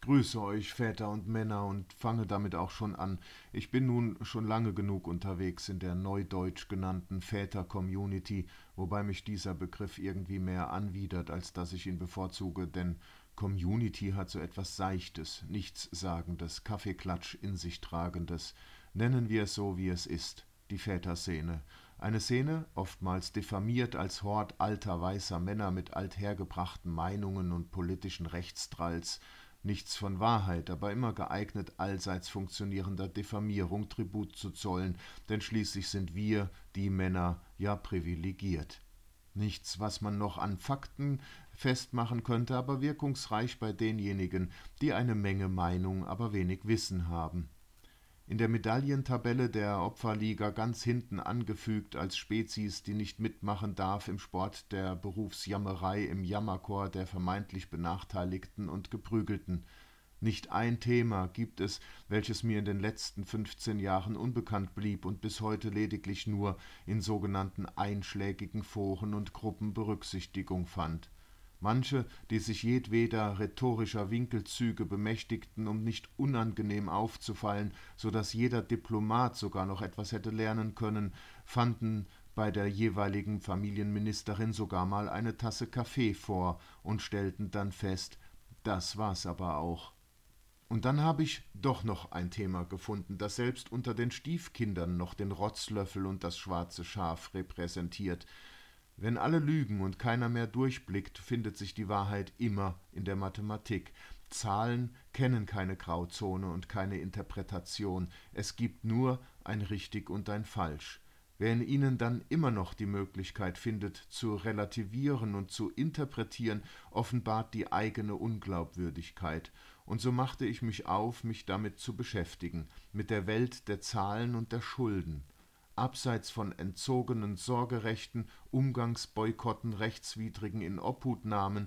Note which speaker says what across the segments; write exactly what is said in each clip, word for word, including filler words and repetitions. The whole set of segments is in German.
Speaker 1: Grüße euch, Väter und Männer, und fange damit auch schon an. Ich bin nun schon lange genug unterwegs in der neudeutsch genannten Väter-Community, wobei mich dieser Begriff irgendwie mehr anwidert, als dass ich ihn bevorzuge, denn Community hat so etwas Seichtes, Nichtssagendes, Kaffeeklatsch in sich Tragendes. Nennen wir es so, wie es ist, die Väterszene. Eine Szene, oftmals diffamiert als Hort alter weißer Männer mit althergebrachten Meinungen und politischen Rechtsdralls. Nichts von Wahrheit, aber immer geeignet, allseits funktionierender Diffamierung Tribut zu zollen, denn schließlich sind wir, die Männer, ja privilegiert. Nichts, was man noch an Fakten festmachen könnte, aber wirkungsreich bei denjenigen, die eine Menge Meinung, aber wenig Wissen haben. In der Medaillentabelle der Opferliga ganz hinten angefügt als Spezies, die nicht mitmachen darf im Sport der Berufsjammerei im Jammerchor der vermeintlich Benachteiligten und Geprügelten. Nicht ein Thema gibt es, welches mir in den letzten fünfzehn Jahren unbekannt blieb und bis heute lediglich nur in sogenannten einschlägigen Foren und Gruppen Berücksichtigung fand. Manche, die sich jedweder rhetorischer Winkelzüge bemächtigten, um nicht unangenehm aufzufallen, so daß jeder Diplomat sogar noch etwas hätte lernen können, fanden bei der jeweiligen Familienministerin sogar mal eine Tasse Kaffee vor und stellten dann fest, das war's aber auch. Und dann habe ich doch noch ein Thema gefunden, das selbst unter den Stiefkindern noch den Rotzlöffel und das schwarze Schaf repräsentiert. Wenn alle lügen und keiner mehr durchblickt, findet sich die Wahrheit immer in der Mathematik. Zahlen kennen keine Grauzone und keine Interpretation. Es gibt nur ein Richtig und ein Falsch. Wer in ihnen dann immer noch die Möglichkeit findet, zu relativieren und zu interpretieren, offenbart die eigene Unglaubwürdigkeit. Und so machte ich mich auf, mich damit zu beschäftigen, mit der Welt der Zahlen und der Schulden. Abseits von entzogenen Sorgerechten, Umgangsboykotten, rechtswidrigen Inobhutnahmen,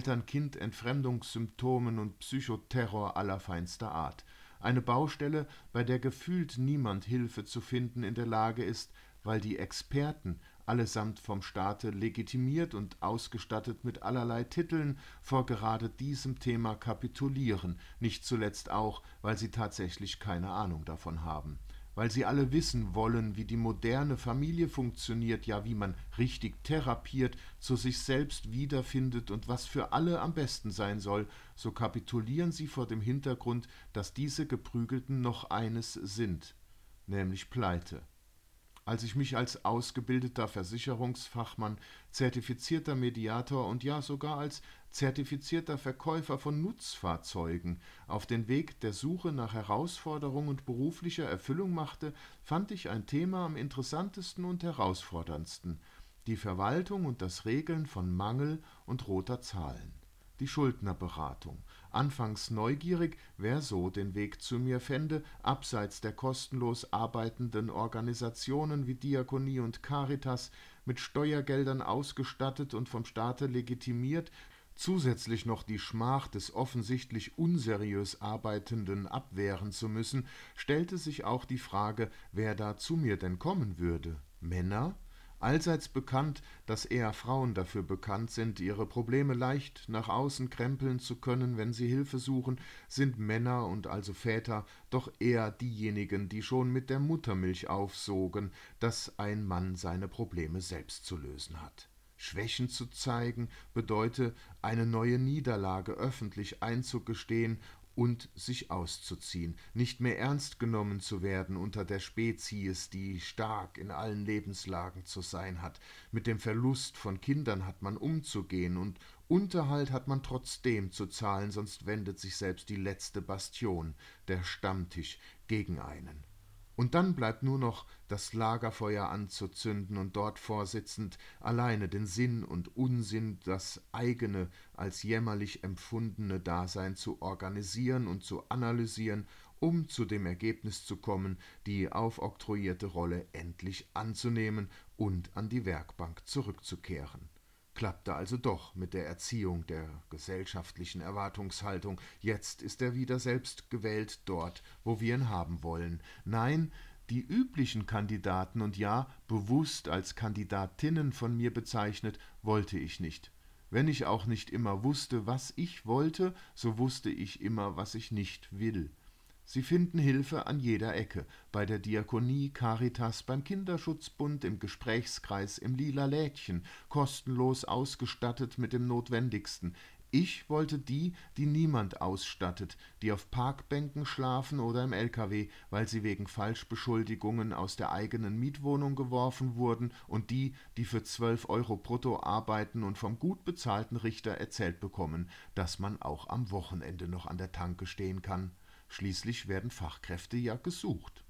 Speaker 1: Eltern-Kind-Entfremdungssymptomen und Psychoterror allerfeinster Art. Eine Baustelle, bei der gefühlt niemand Hilfe zu finden in der Lage ist, weil die Experten, allesamt vom Staate legitimiert und ausgestattet mit allerlei Titeln, vor gerade diesem Thema kapitulieren, nicht zuletzt auch, weil sie tatsächlich keine Ahnung davon haben. Weil sie alle wissen wollen, wie die moderne Familie funktioniert, ja wie man richtig therapiert, zu sich selbst wiederfindet und was für alle am besten sein soll, so kapitulieren sie vor dem Hintergrund, dass diese Geprügelten noch eines sind, nämlich Pleite. Als ich mich als ausgebildeter Versicherungsfachmann, zertifizierter Mediator und ja sogar als zertifizierter Verkäufer von Nutzfahrzeugen auf den Weg der Suche nach Herausforderung und beruflicher Erfüllung machte, fand ich ein Thema am interessantesten und herausforderndsten: die Verwaltung und das Regeln von Mangel und roter Zahlen. Die Schuldnerberatung. Anfangs neugierig, wer so den Weg zu mir fände, abseits der kostenlos arbeitenden Organisationen wie Diakonie und Caritas, mit Steuergeldern ausgestattet und vom Staate legitimiert, zusätzlich noch die Schmach des offensichtlich unseriös Arbeitenden abwehren zu müssen, stellte sich auch die Frage, wer da zu mir denn kommen würde. Männer? Allseits bekannt, dass eher Frauen dafür bekannt sind, ihre Probleme leicht nach außen krempeln zu können, wenn sie Hilfe suchen, sind Männer und also Väter doch eher diejenigen, die schon mit der Muttermilch aufsogen, dass ein Mann seine Probleme selbst zu lösen hat. Schwächen zu zeigen bedeute, eine neue Niederlage öffentlich einzugestehen und sich auszuziehen, nicht mehr ernst genommen zu werden unter der Spezies, die stark in allen Lebenslagen zu sein hat. Mit dem Verlust von Kindern hat man umzugehen und Unterhalt hat man trotzdem zu zahlen, sonst wendet sich selbst die letzte Bastion, der Stammtisch, gegen einen. Und dann bleibt nur noch das Lagerfeuer anzuzünden und dort vorsitzend alleine den Sinn und Unsinn, das eigene als jämmerlich empfundene Dasein zu organisieren und zu analysieren, um zu dem Ergebnis zu kommen, die aufoktroyierte Rolle endlich anzunehmen und an die Werkbank zurückzukehren. Klappte also doch mit der Erziehung der gesellschaftlichen Erwartungshaltung. Jetzt ist er wieder selbst gewählt dort, wo wir ihn haben wollen. Nein, die üblichen Kandidaten und ja, bewusst als Kandidatinnen von mir bezeichnet, wollte ich nicht. Wenn ich auch nicht immer wusste, was ich wollte, so wusste ich immer, was ich nicht will. Sie finden Hilfe an jeder Ecke, bei der Diakonie, Caritas, beim Kinderschutzbund, im Gesprächskreis, im Lila Lädchen, kostenlos ausgestattet mit dem Notwendigsten. Ich wollte die, die niemand ausstattet, die auf Parkbänken schlafen oder im L K W, weil sie wegen Falschbeschuldigungen aus der eigenen Mietwohnung geworfen wurden, und die, die für zwölf Euro brutto arbeiten und vom gut bezahlten Richter erzählt bekommen, dass man auch am Wochenende noch an der Tanke stehen kann. Schließlich werden Fachkräfte ja gesucht.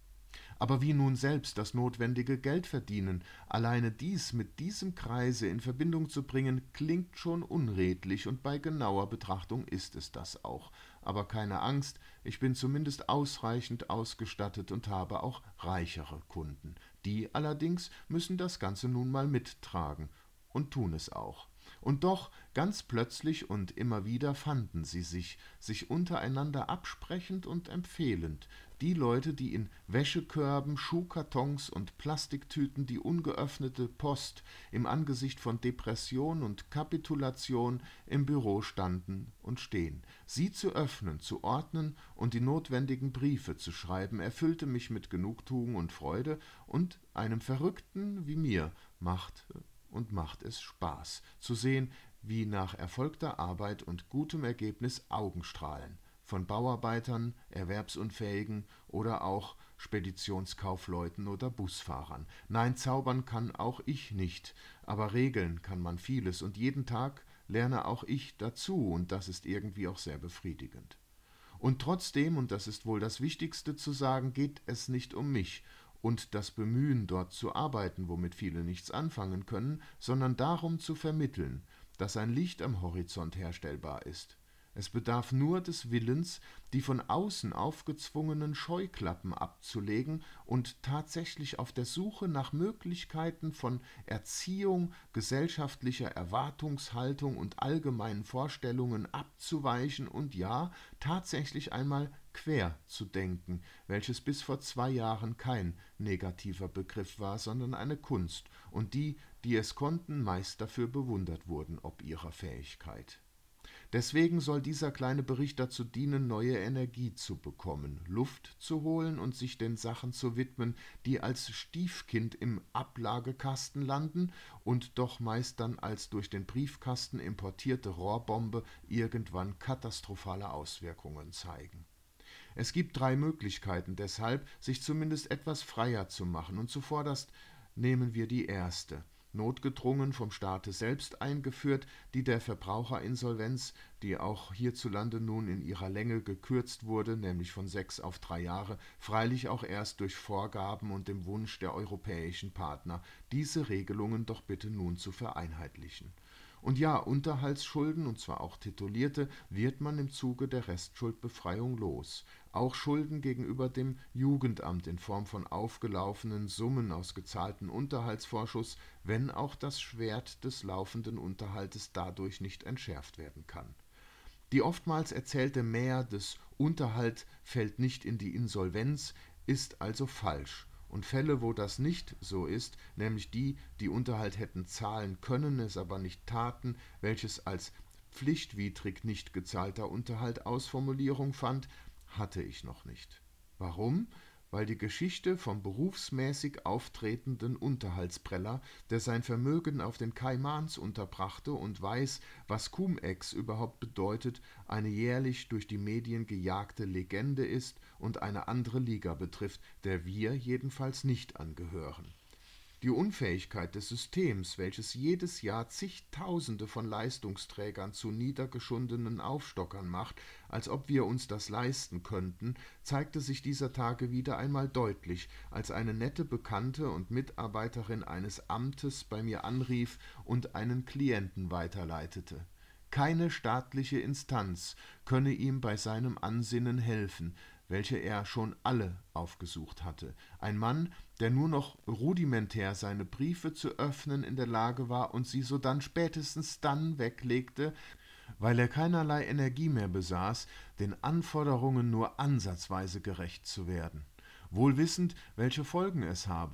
Speaker 1: Aber wie nun selbst das notwendige Geld verdienen, alleine dies mit diesem Kreise in Verbindung zu bringen, klingt schon unredlich, und bei genauer Betrachtung ist es das auch. Aber keine Angst, ich bin zumindest ausreichend ausgestattet und habe auch reichere Kunden. Die allerdings müssen das Ganze nun mal mittragen und tun es auch. Und doch, ganz plötzlich und immer wieder fanden sie sich, sich untereinander absprechend und empfehlend, die Leute, die in Wäschekörben, Schuhkartons und Plastiktüten die ungeöffnete Post im Angesicht von Depression und Kapitulation im Büro standen und stehen. Sie zu öffnen, zu ordnen und die notwendigen Briefe zu schreiben, erfüllte mich mit Genugtuung und Freude, und einem Verrückten wie mir macht und macht es Spaß, zu sehen, wie nach erfolgter Arbeit und gutem Ergebnis Augen strahlen, von Bauarbeitern, Erwerbsunfähigen oder auch Speditionskaufleuten oder Busfahrern. Nein, zaubern kann auch ich nicht, aber regeln kann man vieles, und jeden Tag lerne auch ich dazu, und das ist irgendwie auch sehr befriedigend. Und trotzdem, und das ist wohl das Wichtigste zu sagen, geht es nicht um mich und das Bemühen, dort zu arbeiten, womit viele nichts anfangen können, sondern darum zu vermitteln, dass ein Licht am Horizont herstellbar ist. Es bedarf nur des Willens, die von außen aufgezwungenen Scheuklappen abzulegen und tatsächlich auf der Suche nach Möglichkeiten von Erziehung, gesellschaftlicher Erwartungshaltung und allgemeinen Vorstellungen abzuweichen und ja, tatsächlich einmal quer zu denken, welches bis vor zwei Jahren kein negativer Begriff war, sondern eine Kunst, und die, die es konnten, meist dafür bewundert wurden ob ihrer Fähigkeit. Deswegen soll dieser kleine Bericht dazu dienen, neue Energie zu bekommen, Luft zu holen und sich den Sachen zu widmen, die als Stiefkind im Ablagekasten landen und doch meist dann als durch den Briefkasten importierte Rohrbombe irgendwann katastrophale Auswirkungen zeigen. Es gibt drei Möglichkeiten deshalb, sich zumindest etwas freier zu machen, und zuvorderst nehmen wir die erste, notgedrungen vom Staate selbst eingeführt, die der Verbraucherinsolvenz, die auch hierzulande nun in ihrer Länge gekürzt wurde, nämlich von sechs auf drei Jahre, freilich auch erst durch Vorgaben und dem Wunsch der europäischen Partner, diese Regelungen doch bitte nun zu vereinheitlichen. Und ja, Unterhaltsschulden, und zwar auch titulierte, wird man im Zuge der Restschuldbefreiung los. Auch Schulden gegenüber dem Jugendamt in Form von aufgelaufenen Summen aus gezahlten Unterhaltsvorschuss, wenn auch das Schwert des laufenden Unterhaltes dadurch nicht entschärft werden kann. Die oftmals erzählte Mär des Unterhalt fällt nicht in die Insolvenz ist also falsch. Und Fälle, wo das nicht so ist, nämlich die, die Unterhalt hätten zahlen können, es aber nicht taten, welches als pflichtwidrig nicht gezahlter Unterhalt Ausformulierung fand, hatte ich noch nicht. Warum? Weil die Geschichte vom berufsmäßig auftretenden Unterhaltspreller, der sein Vermögen auf den Kaimans unterbrachte und weiß, was Cum-Ex überhaupt bedeutet, eine jährlich durch die Medien gejagte Legende ist und eine andere Liga betrifft, der wir jedenfalls nicht angehören. Die Unfähigkeit des Systems, welches jedes Jahr zigtausende von Leistungsträgern zu niedergeschundenen Aufstockern macht, als ob wir uns das leisten könnten, zeigte sich dieser Tage wieder einmal deutlich, als eine nette Bekannte und Mitarbeiterin eines Amtes bei mir anrief und einen Klienten weiterleitete. Keine staatliche Instanz könne ihm bei seinem Ansinnen helfen, welche er schon alle aufgesucht hatte. Ein Mann, der nur noch rudimentär seine Briefe zu öffnen in der Lage war und sie sodann spätestens dann weglegte, weil er keinerlei Energie mehr besaß, den Anforderungen nur ansatzweise gerecht zu werden. Wohl wissend, welche Folgen es habe,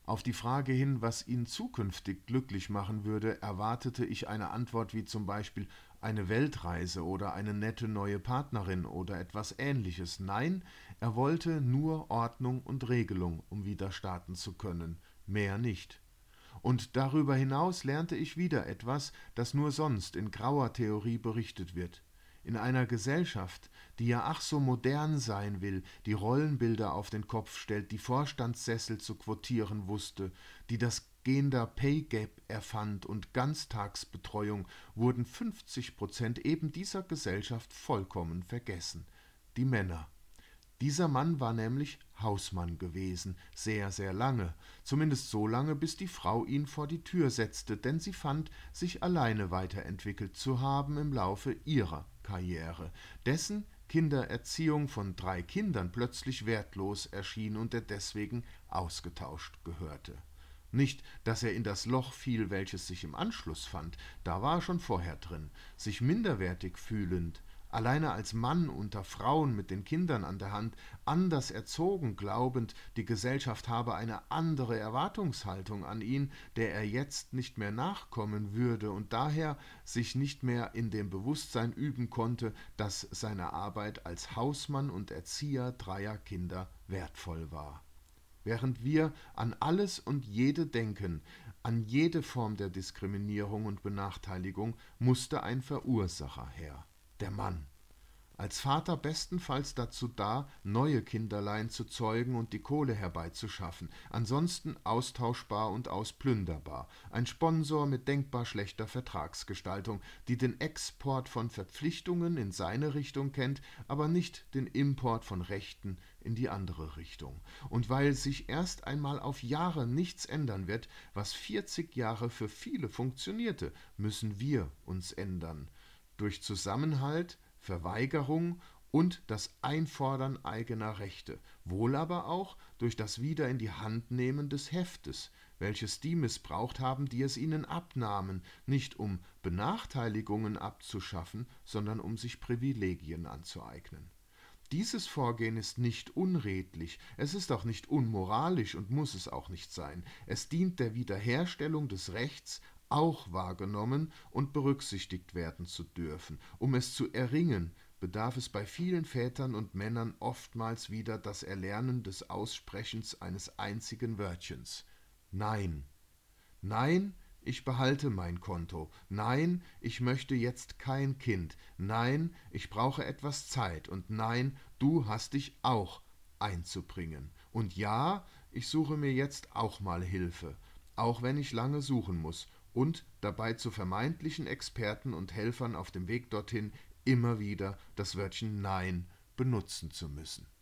Speaker 1: Auf die Frage hin, was ihn zukünftig glücklich machen würde, erwartete ich eine Antwort wie zum Beispiel eine Weltreise oder eine nette neue Partnerin oder etwas Ähnliches. Nein, er wollte nur Ordnung und Regelung, um wieder starten zu können, mehr nicht. Und darüber hinaus lernte ich wieder etwas, das nur sonst in grauer Theorie berichtet wird. In einer Gesellschaft, die ja ach so modern sein will, die Rollenbilder auf den Kopf stellt, die Vorstandssessel zu quotieren wusste, die das Gender Pay Gap erfand und Ganztagsbetreuung, wurden fünfzig Prozent eben dieser Gesellschaft vollkommen vergessen. Die Männer. Dieser Mann war nämlich Hausmann gewesen, sehr, sehr lange, zumindest so lange, bis die Frau ihn vor die Tür setzte, denn sie fand, sich alleine weiterentwickelt zu haben im Laufe ihrer Karriere, dessen Kindererziehung von drei Kindern plötzlich wertlos erschien und er deswegen ausgetauscht gehörte. Nicht, dass er in das Loch fiel, welches sich im Anschluss fand, da war er schon vorher drin, sich minderwertig fühlend, alleine als Mann unter Frauen mit den Kindern an der Hand, anders erzogen, glaubend, die Gesellschaft habe eine andere Erwartungshaltung an ihn, der er jetzt nicht mehr nachkommen würde und daher sich nicht mehr in dem Bewusstsein üben konnte, dass seine Arbeit als Hausmann und Erzieher dreier Kinder wertvoll war. Während wir an alles und jede denken, an jede Form der Diskriminierung und Benachteiligung, musste ein Verursacher her. Der Mann. Als Vater bestenfalls dazu da, neue Kinderlein zu zeugen und die Kohle herbeizuschaffen, ansonsten austauschbar und ausplünderbar, ein Sponsor mit denkbar schlechter Vertragsgestaltung, die den Export von Verpflichtungen in seine Richtung kennt, aber nicht den Import von Rechten in die andere Richtung. Und weil sich erst einmal auf Jahre nichts ändern wird, was vierzig Jahre für viele funktionierte, müssen wir uns ändern. Durch Zusammenhalt, Verweigerung und das Einfordern eigener Rechte, wohl aber auch durch das Wieder in die Hand nehmen des Heftes, welches die missbraucht haben, die es ihnen abnahmen, nicht um Benachteiligungen abzuschaffen, sondern um sich Privilegien anzueignen. Dieses Vorgehen ist nicht unredlich, es ist auch nicht unmoralisch und muss es auch nicht sein. Es dient der Wiederherstellung des Rechts, auch wahrgenommen und berücksichtigt werden zu dürfen. Um es zu erringen, bedarf es bei vielen Vätern und Männern oftmals wieder das Erlernen des Aussprechens eines einzigen Wörtchens. Nein. Nein, ich behalte mein Konto. Nein, ich möchte jetzt kein Kind. Nein, ich brauche etwas Zeit. Und nein, du hast dich auch einzubringen. Und ja, ich suche mir jetzt auch mal Hilfe, auch wenn ich lange suchen muss, und dabei zu vermeintlichen Experten und Helfern auf dem Weg dorthin immer wieder das Wörtchen Nein benutzen zu müssen.